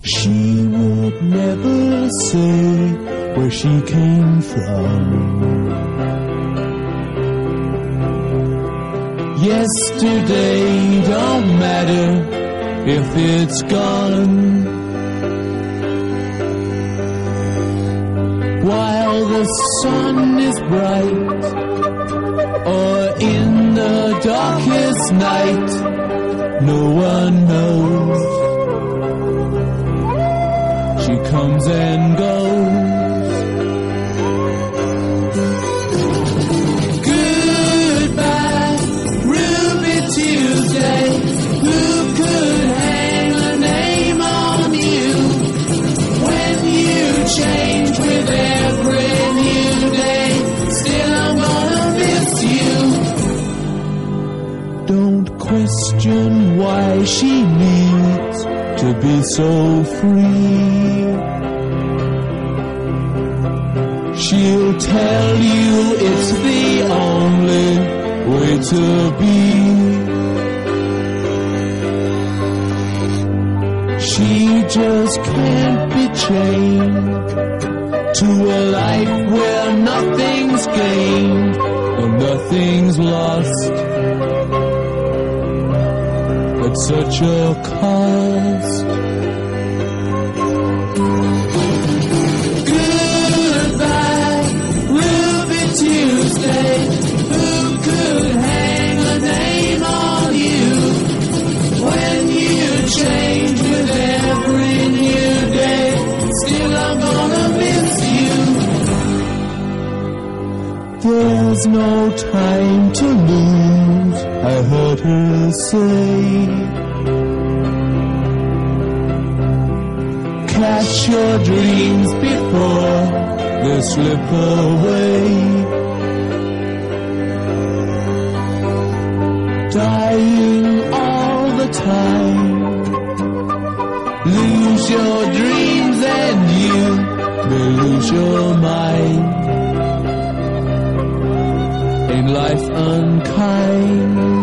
She would never say where she came from. Yesterday don't matter if it's gone. While the sun is bright, or in the darkest night, no one knows. She comes and goes. Goodbye, Ruby Tuesday. Who could hang a name on you when you change with every new day? Still I'm gonna miss you. Don't question why she needs to be so free. She'll tell you it's the only way to be. She just can't be chained to a life where nothing's gained and nothing's lost at such a cost. Goodbye, Ruby Tuesday. Who could hang a name on you when you change with every new day? Still I'm gonna miss you. There's no time to lose, I heard her say. Catch your dreams before they slip away. Dying all the time. Lose your dreams and you may lose your mind. Ain't life unkind?